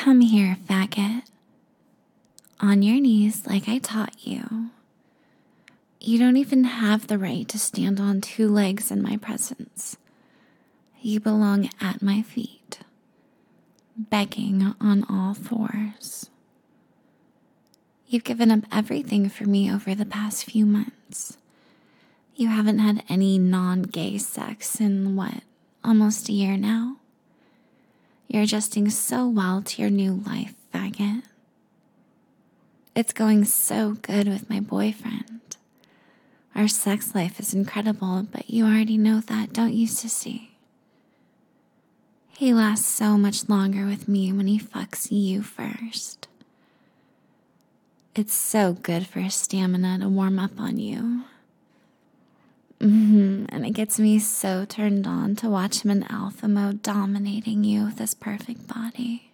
Come here, faggot. On your knees like I taught you. You don't even have the right to stand on two legs in my presence. You belong at my feet, begging on all fours. You've given up everything for me over the past few months. You haven't had any non-gay sex in, almost a year now? You're adjusting so well to your new life, faggot. It's going so good with my boyfriend. Our sex life is incredible, but you already know that, don't you, sissy? He lasts so much longer with me when he fucks you first. It's so good for his stamina to warm up on you. And it gets me so turned on to watch him in alpha mode dominating you with his perfect body.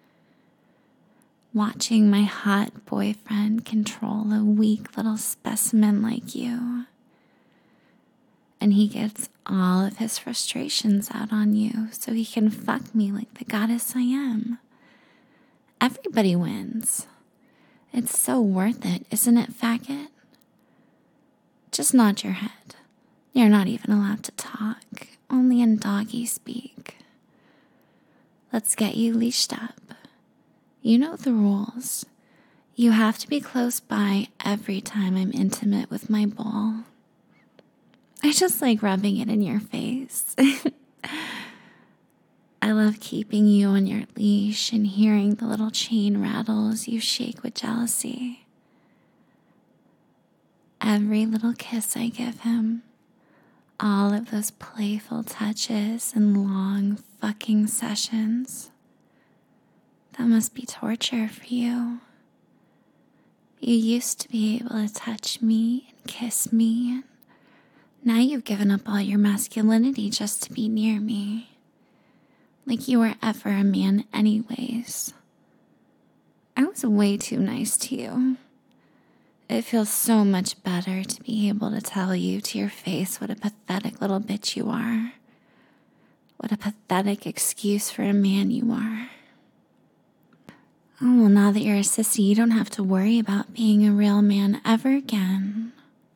Watching my hot boyfriend control a weak little specimen like you. And he gets all of his frustrations out on you so he can fuck me like the goddess I am. Everybody wins. It's so worth it, isn't it, faggot? Just nod your head. You're not even allowed to talk, only in doggy speak. Let's get you leashed up. You know the rules. You have to be close by every time I'm intimate with my bull. I just like rubbing it in your face. I love keeping you on your leash and hearing the little chain rattles you shake with jealousy. Every little kiss I give him, all of those playful touches and long fucking sessions. That must be torture for you. You used to be able to touch me and kiss me, and now you've given up all your masculinity just to be near me. Like you were ever a man anyways. I was way too nice to you. It feels so much better to be able to tell you to your face what a pathetic little bitch you are. What a pathetic excuse for a man you are. Oh, well, now that you're a sissy, you don't have to worry about being a real man ever again.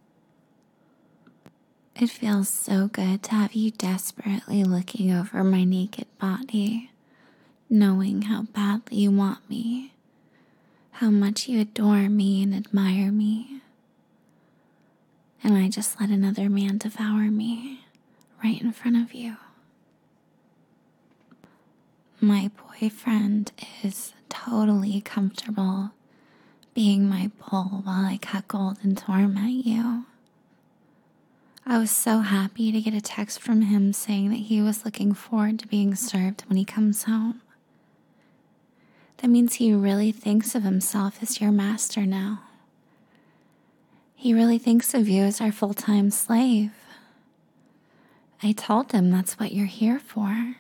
It feels so good to have you desperately looking over my naked body, knowing how badly you want me, how much you adore me and admire me. And I just let another man devour me right in front of you. My boyfriend is totally comfortable being my bull while I cuckold and torment you. I was so happy to get a text from him saying that he was looking forward to being served when he comes home. That means he really thinks of himself as your master now. He really thinks of you as our full-time slave. I told him that's what you're here for.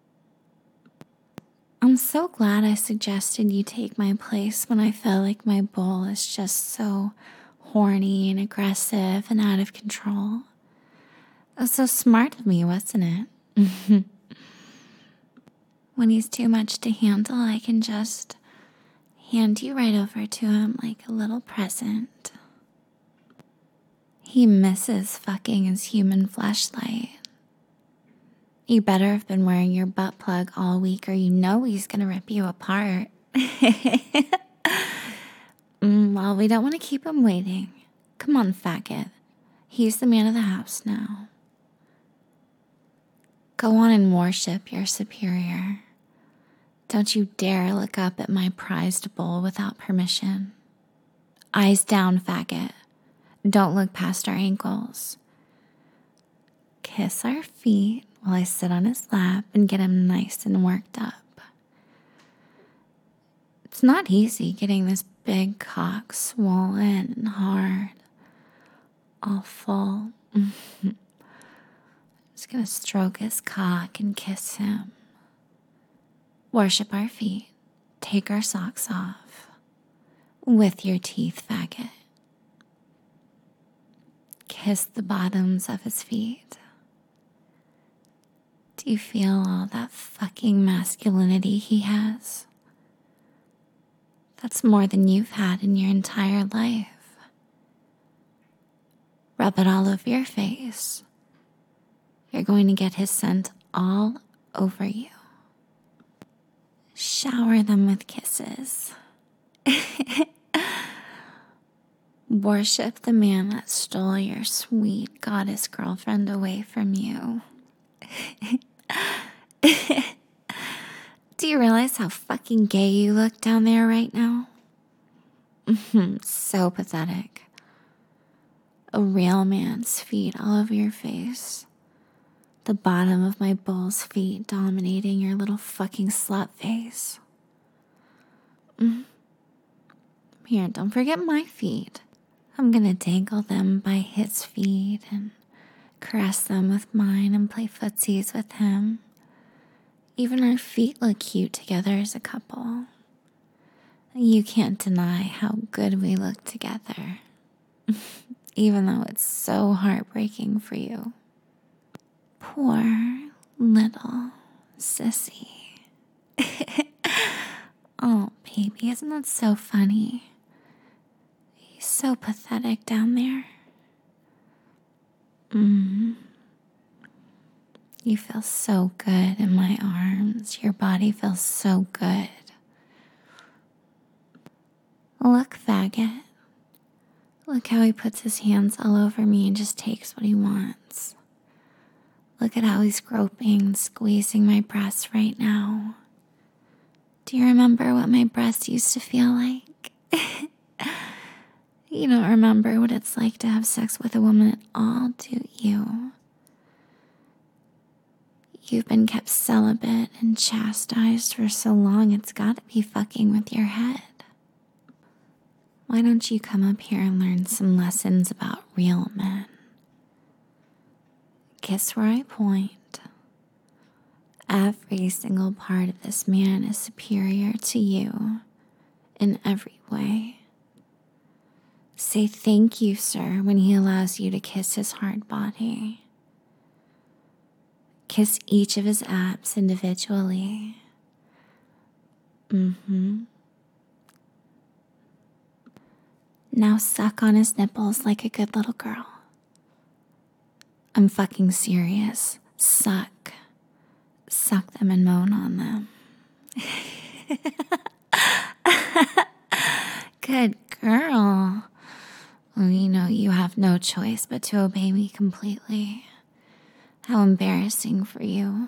I'm so glad I suggested you take my place when I feel like my bull is just so horny and aggressive and out of control. It was so smart of me, wasn't it? When he's too much to handle, I can just hand you right over to him like a little present. He misses fucking his human fleshlight. You better have been wearing your butt plug all week or you know he's gonna rip you apart. Well, we don't want to keep him waiting. Come on, faggot. He's the man of the house now. Go on and worship your superior. Don't you dare look up at my prized bull without permission. Eyes down, faggot. Don't look past our ankles. Kiss our feet while I sit on his lap and get him nice and worked up. It's not easy getting this big cock swollen and hard, all full. Just gonna stroke his cock and kiss him. Worship our feet. Take our socks off. With your teeth, faggot. Kiss the bottoms of his feet. Do you feel all that fucking masculinity he has? That's more than you've had in your entire life. Rub it all over your face. You're going to get his scent all over you. Shower them with kisses. Worship the man that stole your sweet goddess girlfriend away from you. Do you realize how fucking gay you look down there right now? So pathetic. A real man's feet all over your face. The bottom of my bull's feet dominating your little fucking slut face. Here, don't forget my feet. I'm gonna dangle them by his feet and caress them with mine and play footsies with him. Even our feet look cute together as a couple. You can't deny how good we look together. Even though it's so heartbreaking for you. Poor little sissy. Oh, baby, isn't that so funny? He's so pathetic down there. You feel so good in my arms. Your body feels so good. Look, faggot. Look how he puts his hands all over me and just takes what he wants. Look at how he's groping and squeezing my breasts right now. Do you remember what my breasts used to feel like? You don't remember what it's like to have sex with a woman at all, do you? You've been kept celibate and chastised for so long, it's gotta be fucking with your head. Why don't you come up here and learn some lessons about real men? Kiss where I point. Every single part of this man is superior to you in every way. Say thank you, sir, when he allows you to kiss his hard body. Kiss each of his abs individually. Now suck on his nipples like a good little girl. I'm fucking serious. Suck. Suck them and moan on them. Good girl. Well, you know you have no choice but to obey me completely. How embarrassing for you.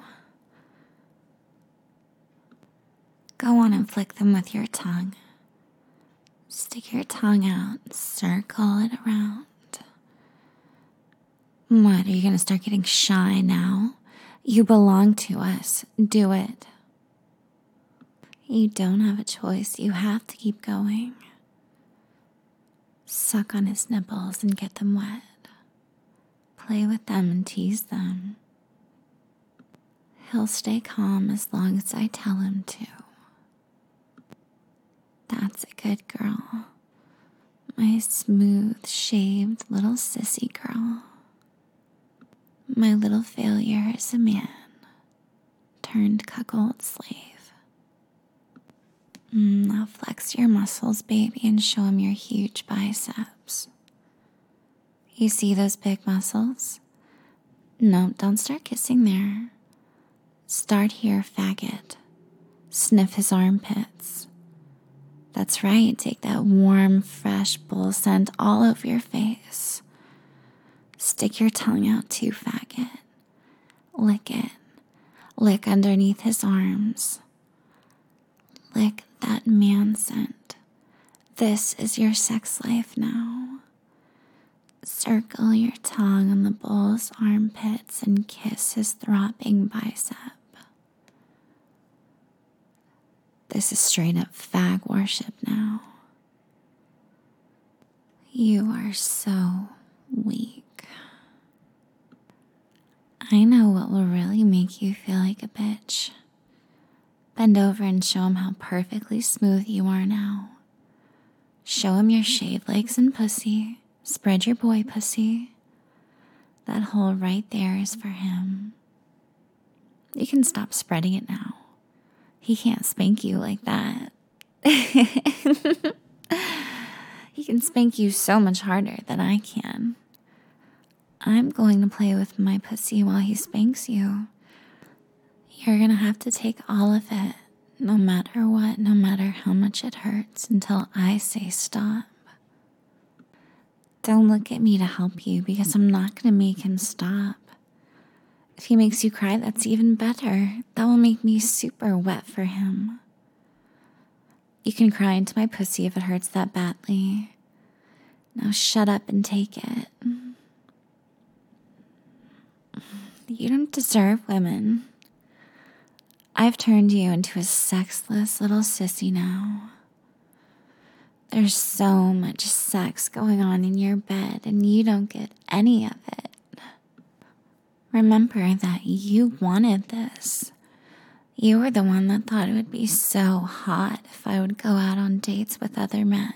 Go on and flick them with your tongue. Stick your tongue out, circle it around. What, are you gonna start getting shy now? You belong to us. Do it. You don't have a choice. You have to keep going. Suck on his nipples and get them wet. Play with them and tease them. He'll stay calm as long as I tell him to. That's a good girl. My smooth, shaved little sissy girl. My little failure as a man turned cuckold slave. Now flex your muscles, baby, and show him your huge biceps. You see those big muscles? No, don't start kissing there. Start here, faggot. Sniff his armpits. That's right, take that warm, fresh bull scent all over your face. Stick your tongue out too, faggot. Lick it. Lick underneath his arms. Lick that man scent. This is your sex life now. Circle your tongue on the bull's armpits and kiss his throbbing bicep. This is straight up fag worship now. You are so weak. I know what will really make you feel like a bitch. Bend over and show him how perfectly smooth you are now. Show him your shaved legs and pussy. Spread your boy pussy. That hole right there is for him. You can stop spreading it now. He can't spank you like that. He can spank you so much harder than I can. I'm going to play with my pussy while he spanks you. You're gonna have to take all of it, no matter what, no matter how much it hurts, until I say stop. Don't look at me to help you because I'm not gonna make him stop. If he makes you cry, that's even better. That will make me super wet for him. You can cry into my pussy if it hurts that badly. Now shut up and take it. You don't deserve women. I've turned you into a sexless little sissy now. There's so much sex going on in your bed and you don't get any of it. Remember that you wanted this. You were the one that thought it would be so hot if I would go out on dates with other men.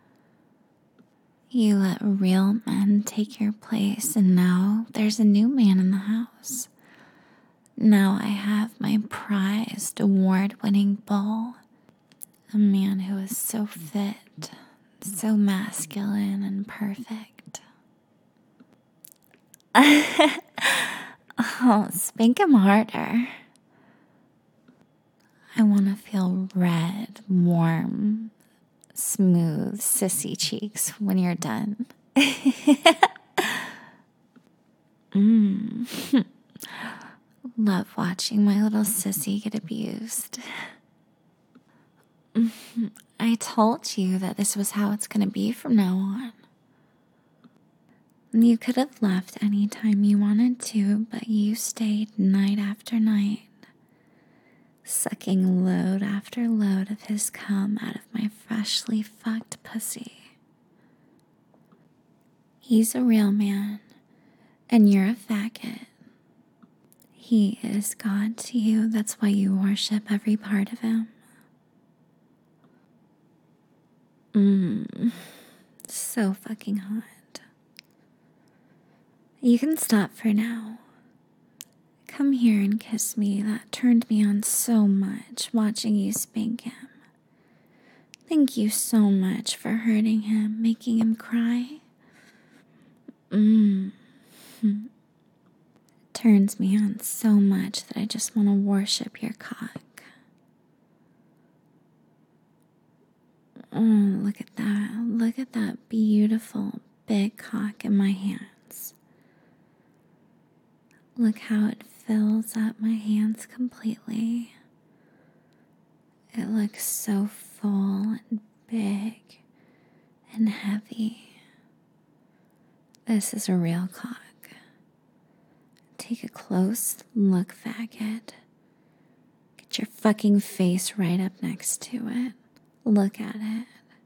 You let real men take your place, and now there's a new man in the house. Now I have my prized, award-winning bull. A man who is so fit, so masculine and perfect. Oh, spank him harder. I want to feel red, warm, smooth, sissy cheeks when you're done. Love watching my little sissy get abused. I told you that this was how it's going to be from now on. You could have left any time you wanted to, but you stayed night after night, sucking load after load of his cum out of my freshly fucked pussy. He's a real man, and you're a faggot. He is God to you, that's why you worship every part of him. So fucking hot. You can stop for now. Come here and kiss me. That turned me on so much, watching you spank him. Thank you so much for hurting him, making him cry. Turns me on so much that I just want to worship your cock. Oh, look at that. Look at that beautiful big cock in my hands. Look how it fills up my hands completely. It looks so full and big and heavy. This is a real cock. Take a close look, faggot. Get your fucking face right up next to it. Look at it.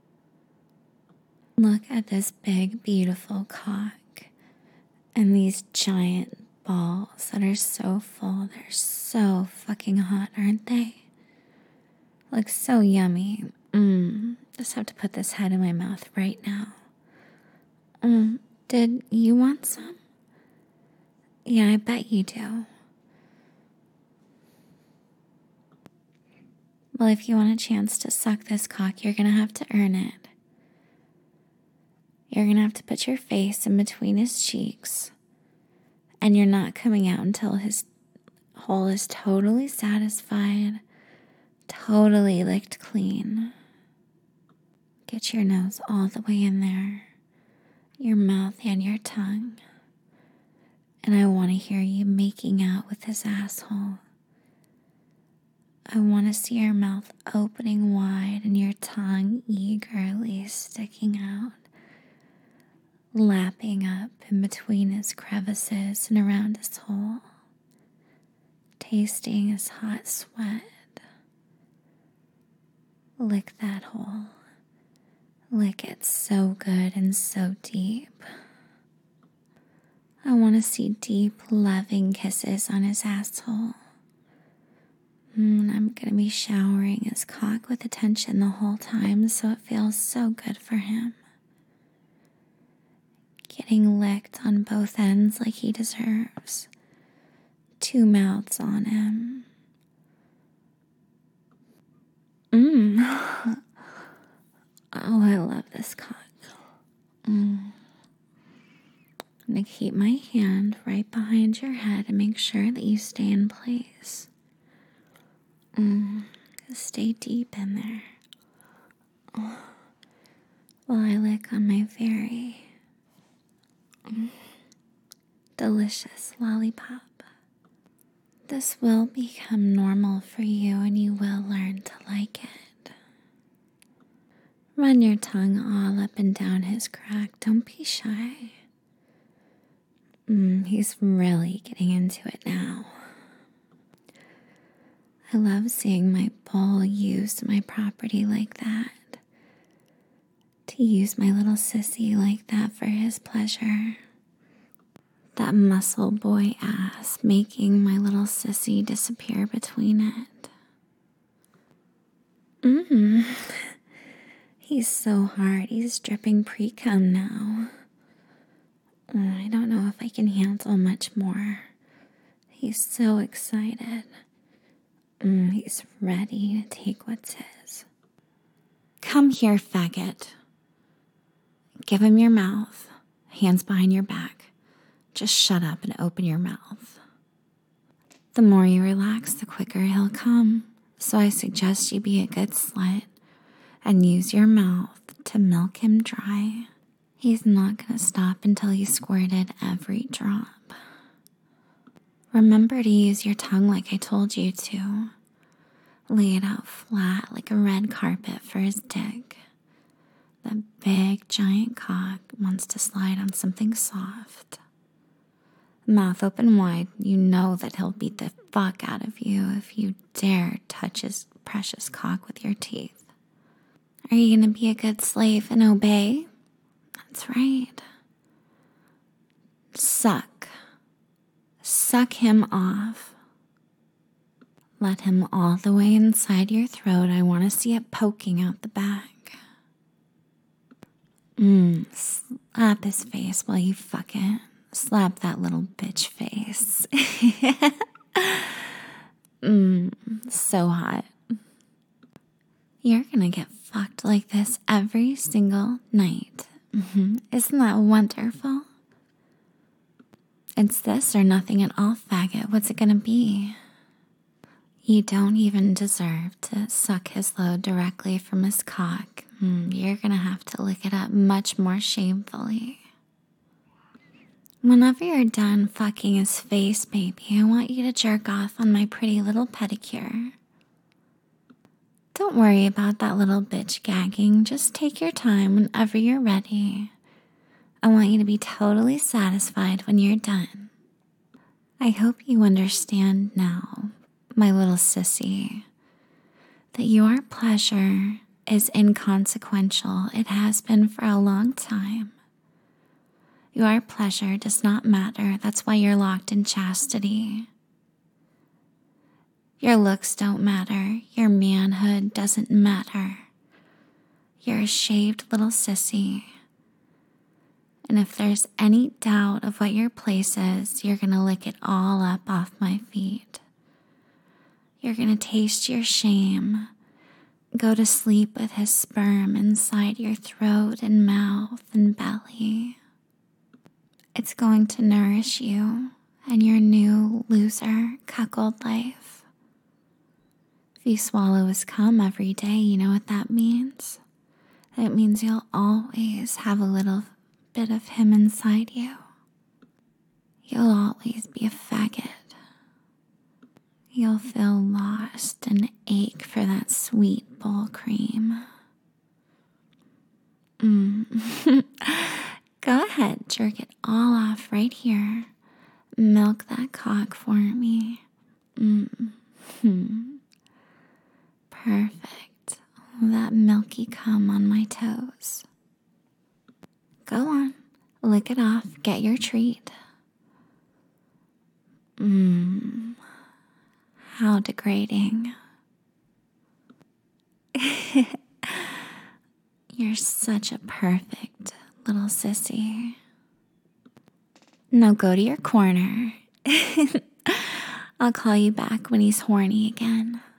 Look at this big, beautiful cock and these giant balls that are so full. They're so fucking hot, aren't they? Look so yummy. Just have to put this head in my mouth right now. Did you want some? Yeah, I bet you do. Well, if you want a chance to suck this cock, you're gonna have to earn it. You're gonna have to put your face in between his cheeks, and you're not coming out until his hole is totally satisfied, totally licked clean. Get your nose all the way in there, your mouth and your tongue. And I want to hear you making out with his asshole. I want to see your mouth opening wide and your tongue eagerly sticking out, lapping up in between his crevices and around his hole, tasting his hot sweat. Lick that hole. Lick it so good and so deep. I want to see deep, loving kisses on his asshole. I'm going to be showering his cock with attention the whole time so it feels so good for him. Getting licked on both ends like he deserves. 2 mouths on him. Oh, I love this cock. I'm gonna keep my hand right behind your head and make sure that you stay in place. Stay deep in there. While I lick on my very delicious lollipop. This will become normal for you and you will learn to like it. Run your tongue all up and down his crack. Don't be shy. He's really getting into it now. I love seeing my bull use my property like that. To use my little sissy like that for his pleasure. That muscle boy ass making my little sissy disappear between it. He's so hard. He's dripping pre-cum now. I don't know if I can handle much more. He's so excited. He's ready to take what's his. Come here, faggot. Give him your mouth. Hands behind your back. Just shut up and open your mouth. The more you relax, the quicker he'll come. So I suggest you be a good slut and use your mouth to milk him dry. He's not going to stop until you squirted every drop. Remember to use your tongue like I told you to. Lay it out flat like a red carpet for his dick. That big, giant cock wants to slide on something soft. Mouth open wide, you know that he'll beat the fuck out of you if you dare touch his precious cock with your teeth. Are you gonna be a good slave and obey? That's right. Suck. Suck him off. Let him all the way inside your throat. I want to see it poking out the back. Slap his face while you fuck it. Slap that little bitch face. So hot. You're gonna get fucked like this every single night. Isn't that wonderful? It's this or nothing at all, faggot. What's it gonna be? You don't even deserve to suck his load directly from his cock. You're gonna have to lick it up much more shamefully. Whenever you're done fucking his face, baby, I want you to jerk off on my pretty little pedicure. Don't worry about that little bitch gagging. Just take your time whenever you're ready. I want you to be totally satisfied when you're done. I hope you understand now, my little sissy, that your pleasure is inconsequential. It has been for a long time. Your pleasure does not matter. That's why you're locked in chastity. Your looks don't matter. Your manhood doesn't matter. You're a shaved little sissy. And if there's any doubt of what your place is, you're gonna lick it all up off my feet. You're gonna taste your shame. Go to sleep with his sperm inside your throat and mouth and belly. It's going to nourish you and your new loser cuckold life. If you swallow his cum every day, you know what that means? It means you'll always have a little bit of him inside you. You'll always be a faggot. You'll feel lost and ache for that sweet bull cream. Go ahead, jerk it all off right here. Milk that cock for me. Perfect. That milky cum on my toes. Go on, lick it off, get your treat. How degrading. You're such a perfect little sissy. Now go to your corner. I'll call you back when he's horny again.